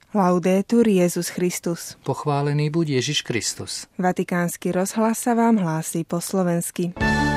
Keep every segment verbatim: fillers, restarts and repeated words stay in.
Laudetur Jesus Christus. Pochválený buď Ježiš Kristus. Vatikánsky rozhlas sa vám hlási po slovensky.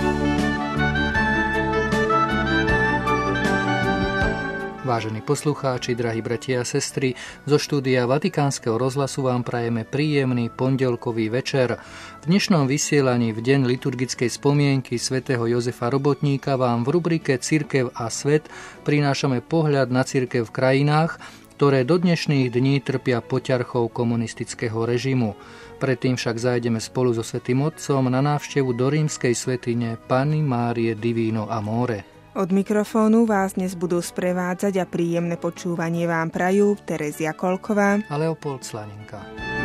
Vážení poslucháči, drahí bratia a sestry, zo štúdia Vatikánskeho rozhlasu vám prajeme príjemný pondelkový večer. V dnešnom vysielaní v deň liturgickej spomienky svätého Jozefa Robotníka vám v rubrike Cirkev a svet prinášame pohľad na cirkev v krajinách, ktoré do dnešných dní trpia poťarchou komunistického režimu. Predtým však zájdeme spolu so svätým Otcom na návštevu do rímskej svätyne Panny Márie Divino Amore. Od mikrofónu vás dnes budú sprevádzať a príjemné počúvanie vám prajú Terezia Kolková a Leopold Slaninka.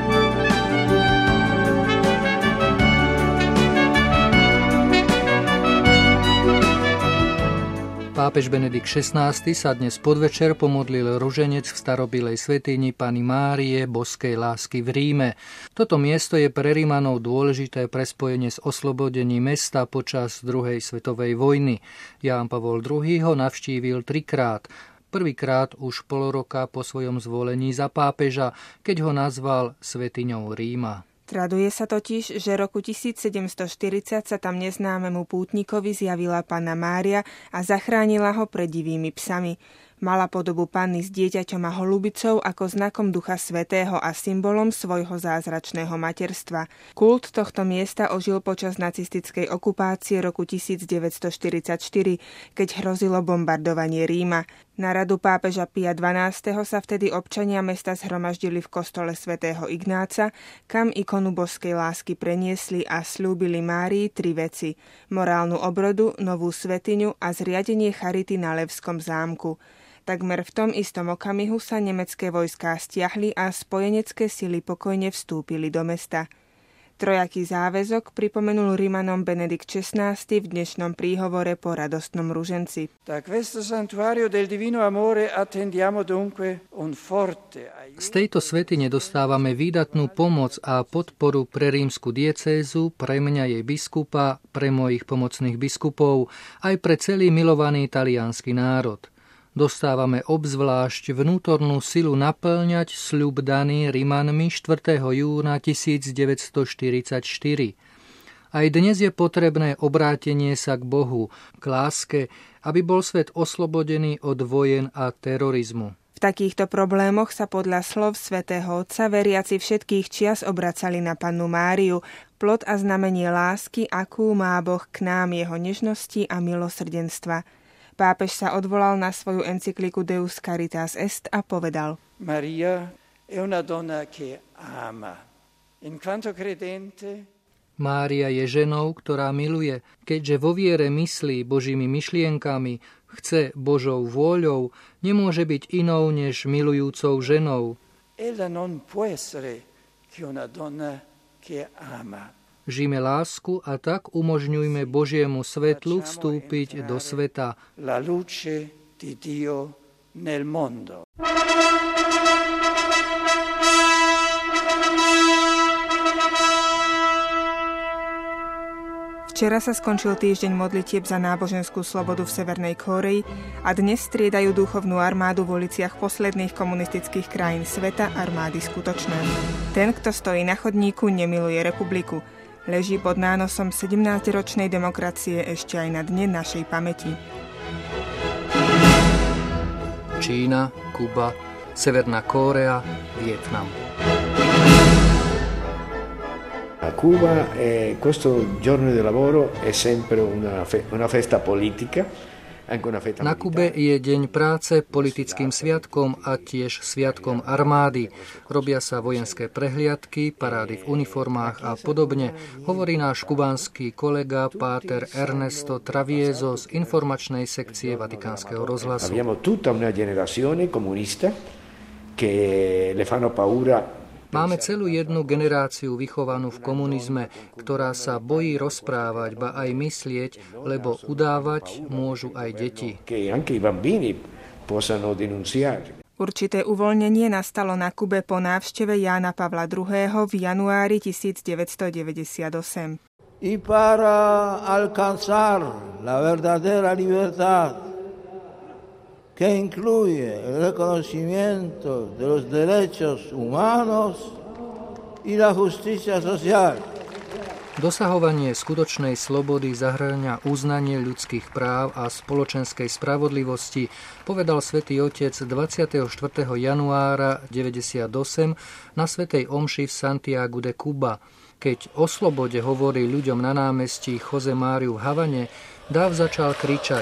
Pápež Benedikt šestnásty sa dnes podvečer pomodlil ruženec v starobilej svätyni Panny Márie Boskej lásky v Ríme. Toto miesto je pre Rímanov dôležité pre spojenie s oslobodením mesta počas druhej svetovej vojny. Ján Pavol druhý. ho navštívil trikrát. Prvýkrát už pol roka po svojom zvolení za pápeža, keď ho nazval svätyňou Ríma. Traduje sa totiž, že roku tisícsedemstoštyridsať sa tam neznámemu pútnikovi zjavila Panna Mária a zachránila ho pred divými psami. Mala podobu panny s dieťaťom a holubicou ako znakom Ducha Svätého a symbolom svojho zázračného materstva. Kult tohto miesta ožil počas nacistickej okupácie roku tisícdeväťstoštyridsaťštyri, keď hrozilo bombardovanie Ríma. Na radu pápeža Pia dvanásteho. sa vtedy občania mesta zhromaždili v kostole svätého Ignáca, kam ikonu Boskej lásky preniesli a sľúbili Márii tri veci: morálnu obrodu, novú svätyňu a zriadenie charity na Levskom zámku. Takmer v tom istom okamihu sa nemecké vojská stiahli a spojenecké sily pokojne vstúpili do mesta. Trojaký záväzok pripomenul Rimanom Benedikt šestnásty. v dnešnom príhovore po radostnom ruženci. Z tejto svätyne dostávame výdatnú pomoc a podporu pre rímsku diecézu, pre mňa jej biskupa, pre mojich pomocných biskupov, aj pre celý milovaný taliansky národ. Dostávame obzvlášť vnútornú silu naplňať sľub daný Rimanmi štvrtého júna tisícdeväťstoštyridsaťštyri. Aj dnes je potrebné obrátenie sa k Bohu, k láske, aby bol svet oslobodený od vojen a terorizmu. V takýchto problémoch sa podľa slov svätého Otca veriaci všetkých čias obracali na Pannu Máriu, plod a znamenie lásky, akú má Boh k nám, jeho nežnosti a milosrdenstva. Pápež sa odvolal na svoju encykliku Deus Caritas Est a povedal: Maria è una donna che ama. In quanto credente, Mária je ženou, ktorá miluje, keďže vo viere myslí Božími myšlienkami, chce Božou vôľou, nemôže byť inou než milujúcou ženou. Ella non può essere che una donna che ama. Žijme lásku a tak umožňujme Božiemu svetlu vstúpiť do sveta. La luce di Dio nel mondo. Včera sa skončil týždeň modlitieb za náboženskú slobodu v Severnej Kórei a dnes striedajú duchovnú armádu v uliciach posledných komunistických krajín sveta armády skutočné. Ten, kto stojí na chodníku, nemiluje republiku. Leží pod nánosom sedemnásťročnej demokracie ešte aj na dne našej pamäti. Čína, Kuba, Severná Kórea, Vietnam. A Cuba eh, questo giorno di lavoro è sempre una, fe- una festa politica. Na Kube je deň práce politickým sviatkom a tiež sviatkom armády. Robia sa vojenské prehliadky, parády v uniformách a podobne, hovorí náš kubánsky kolega páter Ernesto Travieso z informačnej sekcie Vatikánskeho rozhlasu. Abbiamo tutta una generazione comunista che le fanno paura. Máme celú jednu generáciu vychovanú v komunizme, ktorá sa bojí rozprávať, ba aj myslieť, lebo udávať môžu aj deti. Určité uvoľnenie nastalo na Kube po návšteve Jána Pavla druhého. v januári tisícdeväťstodeväťdesiatosem. Y para alcanzar la verdadera libertad que incluye el reconocimiento de los derechos humanos y la justicia social. Dosahovanie skutočnej slobody zahŕňa uznanie ľudských práv a spoločenskej spravodlivosti, povedal svätý Otec dvadsiateho štvrtého januára deväťdesiatosem na svätej omši v Santiagu de Cuba. Keď o slobode hovorí ľuďom na námestí José Máriu v Havane, dáv začal kričať: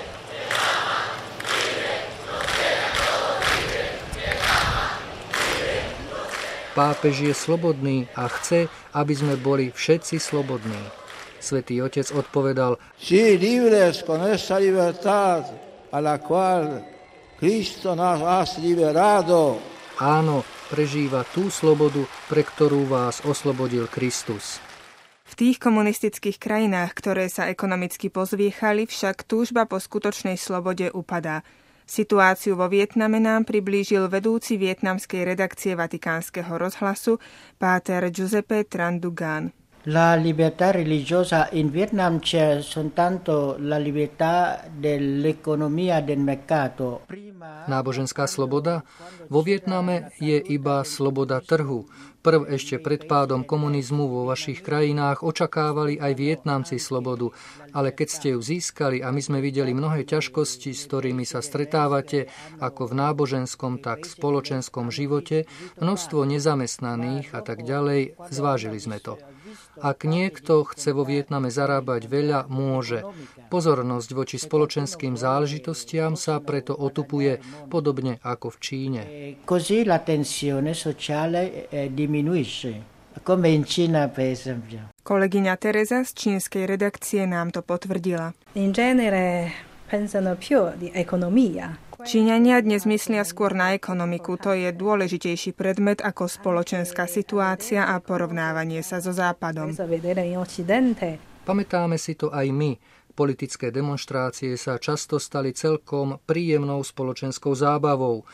Pápež je slobodný a chce, aby sme boli všetci slobodní. Svätý Otec odpovedal: Sí, libres con esa libertad a la cual Cristo nos ha liberado. Áno, prežíva tú slobodu, pre ktorú vás oslobodil Kristus. V tých komunistických krajinách, ktoré sa ekonomicky pozviechali, však túžba po skutočnej slobode upadá. Situáciu vo Vietname nám priblížil vedúci vietnamskej redakcie Vatikánskeho rozhlasu páter Giuseppe Trandugan. La libertà religiosa in Vietnam c'è soltanto la libertà dell'economia del mercato. Náboženská sloboda? Vo Vietname je iba sloboda trhu. Prv ešte pred pádom komunizmu vo vašich krajinách očakávali aj Vietnamci slobodu, ale keď ste ju získali a my sme videli mnohé ťažkosti, s ktorými sa stretávate, ako v náboženskom, tak v spoločenskom živote, množstvo nezamestnaných a tak ďalej, zvážili sme to. Ak niekto chce vo Vietname zarábať veľa, môže. Pozornosť voči spoločenským záležitostiam sa preto otupuje, podobne ako v Číne. Così la tensione sociale diminuisce, come in Cina per esempio. Kolegyňa Teresa z čínskej redakcie nám to potvrdila. In genere pensano più di economia. Číňania dnes myslia skôr na ekonomiku, to je dôležitejší predmet ako spoločenská situácia a porovnávanie sa so Západom. Pamätáme si to aj my. Politické demonštrácie sa často stali celkom príjemnou spoločenskou zábavou.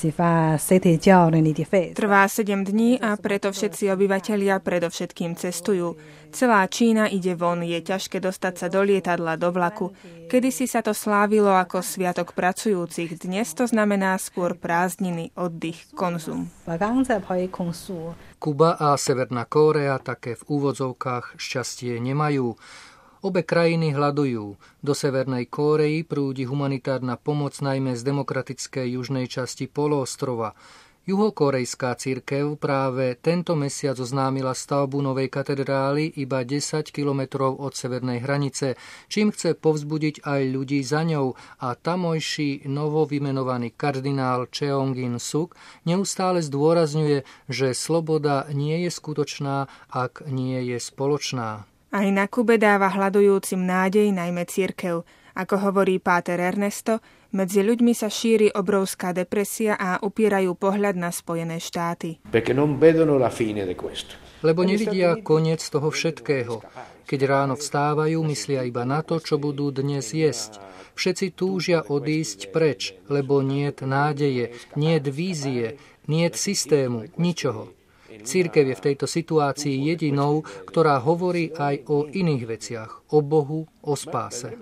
Trvá sedem dní a preto všetci obyvatelia predovšetkým cestujú. Celá Čína ide von, je ťažké dostať sa do lietadla, do vlaku. Kedysi sa to slávilo ako sviatok pracujúcich, dnes to znamená skôr prázdniny, oddych, konzum. Kuba a Severná Kórea také v úvodzovkách šťastie nemajú. Obe krajiny hľadujú. Do Severnej Kórei prúdi humanitárna pomoc najmä z demokratickej južnej časti poloostrova. Juhokórejská cirkev práve tento mesiac oznámila stavbu novej katedrály iba desať kilometrov od severnej hranice, čím chce povzbudiť aj ľudí za ňou, a tamojší novo vymenovaný kardinál Cheong In-suk neustále zdôrazňuje, že sloboda nie je skutočná, ak nie je spoločná. Aj na Kube dáva hľadujúcim nádej najmä cirkev. Ako hovorí páter Ernesto, medzi ľuďmi sa šíri obrovská depresia a upierajú pohľad na Spojené štáty. Lebo nevidia koniec toho všetkého. Keď ráno vstávajú, myslia iba na to, čo budú dnes jesť. Všetci túžia odísť preč, lebo niet nádeje, niet vízie, niet systému, ničoho. Cirkev je v tejto situácii jedinou, ktorá hovorí aj o iných veciach, o Bohu, o spáse.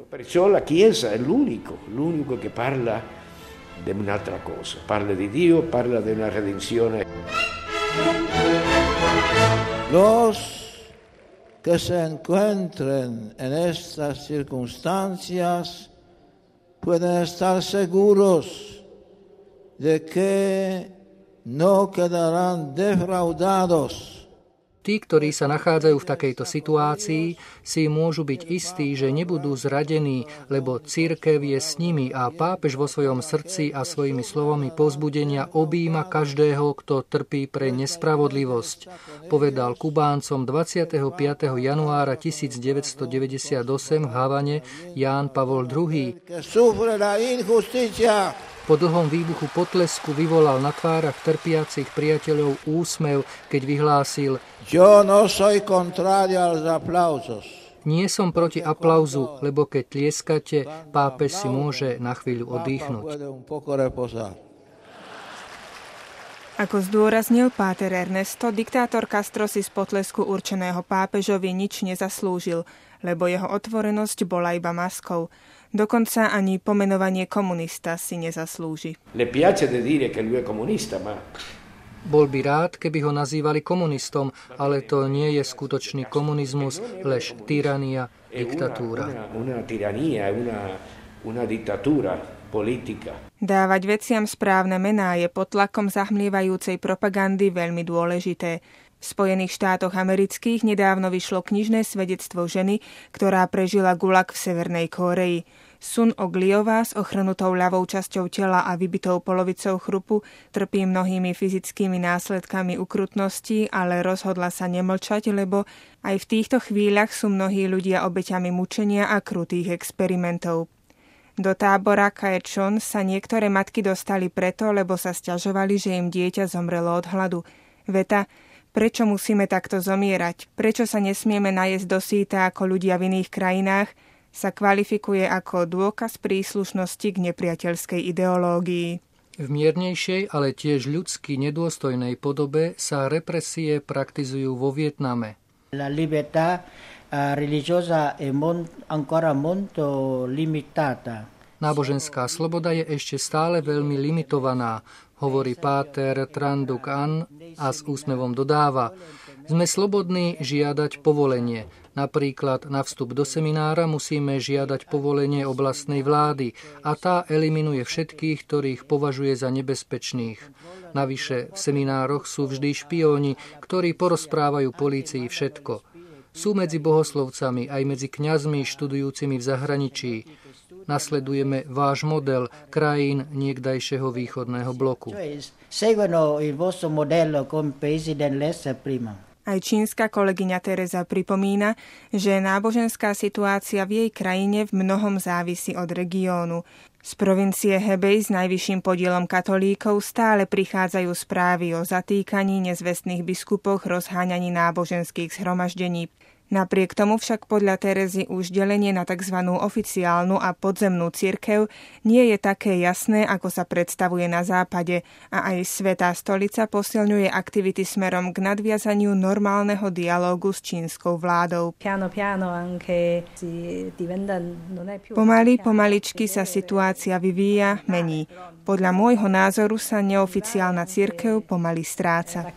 Los que se encuentren en estas circunstancias pueden estar seguros de que no quedarán defraudados. Tí, ktorí sa nachádzajú v takejto situácii, si môžu byť istí, že nebudú zradení, lebo cirkev je s nimi a pápež vo svojom srdci a svojimi slovami povzbudenia objíma každého, kto trpí pre nespravodlivosť, povedal Kubáncom dvadsiateho piateho januára tisícdeväťstodeväťdesiatosem v Havane Ján Pavol druhý. Po dlhom výbuchu potlesku vyvolal na tvárach trpiacich priateľov úsmev, keď vyhlásil: Yo no soy contrario a los aplausos. Nie som proti aplauzu, lebo keď tlieskate, pápež si môže na chvíľu oddychnúť. Ako zdôraznil páter Ernesto, diktátor Castro si z potlesku určeného pápežovi nič nezaslúžil. lebo jeho otvorenosť bola iba maskou. Dokonca ani pomenovanie komunista si nezaslúži. Le piace di dire che lui è comunista, ma Bol by rád, keby ho nazývali komunistom, ale to nie je skutočný komunizmus, lež tyrania, diktatúra. Una, una tirania, una, una dittatura politica. Dávať veciam správne mená je pod tlakom zahmlievajúcej propagandy veľmi dôležité. V Spojených štátoch amerických nedávno vyšlo knižné svedectvo ženy, ktorá prežila gulag v Severnej Kórei. Sun Ogliová s ochrnutou ľavou časťou tela a vybitou polovicou chrupu trpí mnohými fyzickými následkami ukrutností, ale rozhodla sa nemlčať, lebo aj v týchto chvíľach sú mnohí ľudia obeťami mučenia a krutých experimentov. Do tábora Kaechon sa niektoré matky dostali preto, lebo sa sťažovali, že im dieťa zomrelo od hladu. Veta: prečo musíme takto zomierať? Prečo sa nesmieme najesť dosýta ako ľudia v iných krajinách? Sa kvalifikuje ako dôkaz príslušnosti k nepriateľskej ideológii. V miernejšej, ale tiež ľudsky nedôstojnej podobe sa represie praktizujú vo Vietname. La libertà religiosa è mon- ancora molto limitata. Náboženská sloboda je ešte stále veľmi limitovaná, hovorí páter Tran Duc An a s úsmevom dodáva: sme slobodní žiadať povolenie. Napríklad na vstup do seminára musíme žiadať povolenie oblastnej vlády a tá eliminuje všetkých, ktorých považuje za nebezpečných. Navyše v seminároch sú vždy špióni, ktorí porozprávajú polícii všetko. Sú medzi bohoslovcami aj medzi kňazmi študujúcimi v zahraničí. Nasledujeme váš model krajín niekdajšieho východného bloku. Aj čínska kolegyňa Teresa pripomína, že náboženská situácia v jej krajine v mnohom závisí od regiónu. Z provincie Hebei s najvyšším podielom katolíkov stále prichádzajú správy o zatýkaní nezvestných biskupoch, rozháňaní náboženských zhromaždení. Napriek tomu však podľa Terezy už delenie na tzv. Oficiálnu a podzemnú cirkev nie je také jasné, ako sa predstavuje na západe, a aj Svätá stolica posilňuje aktivity smerom k nadviazaniu normálneho dialógu s čínskou vládou. Pomaly, pomaličky sa situácia vyvíja, mení. Podľa môjho názoru sa neoficiálna cirkev pomaly stráca.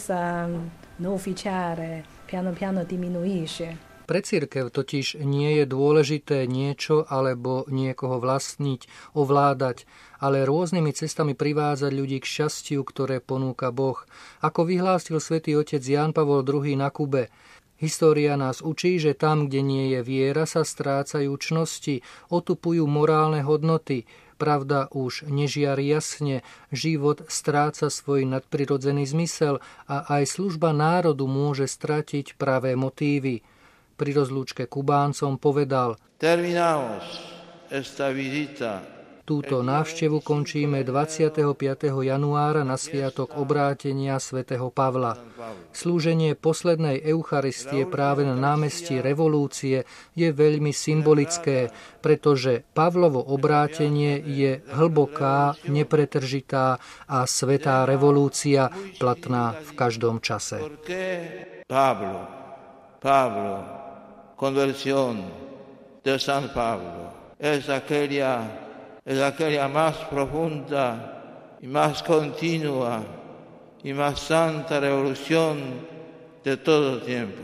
Piano piano diminuisce. Pre cirkev totiž nie je dôležité niečo alebo niekoho vlastniť, ovládať, ale rôznymi cestami privádzať ľudí k šťastiu, ktoré ponúka Boh. Ako vyhlásil svätý otec Ján Pavol druhý na Kube: história nás učí, že tam, kde nie je viera, sa strácajú čnosti, otupujú morálne hodnoty. Pravda už nežiari jasne, život stráca svoj nadprirodzený zmysel a aj služba národu môže stratiť pravé motívy. Pri rozlúčke Kubáncom povedal: Terminamos esta visita. Túto návštevu končíme dvadsiateho piateho januára na sviatok obrátenia svätého Pavla. Slúženie poslednej Eucharistie práve na námestí Revolúcie je veľmi symbolické, pretože Pavlovo obrátenie je hlboká, nepretržitá a svätá revolúcia platná v každom čase. Pablo, Pablo, conversión de San Pablo, es aquella es aquella más profunda y más continua y más santa revolución de todos tiempos.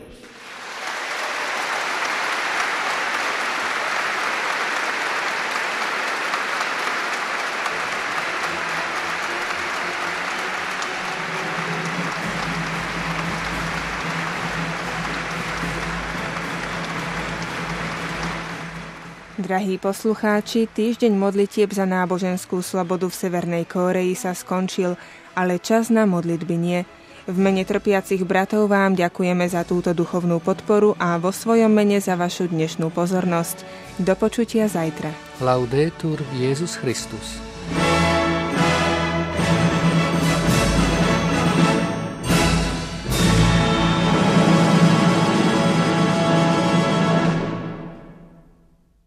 Drahí poslucháči, týždeň modlitieb za náboženskú slobodu v Severnej Kórei sa skončil, ale čas na modlitby nie. V mene trpiacich bratov vám ďakujeme za túto duchovnú podporu a vo svojom mene za vašu dnešnú pozornosť. Do počutia zajtra. Laudetur Jesus Christus.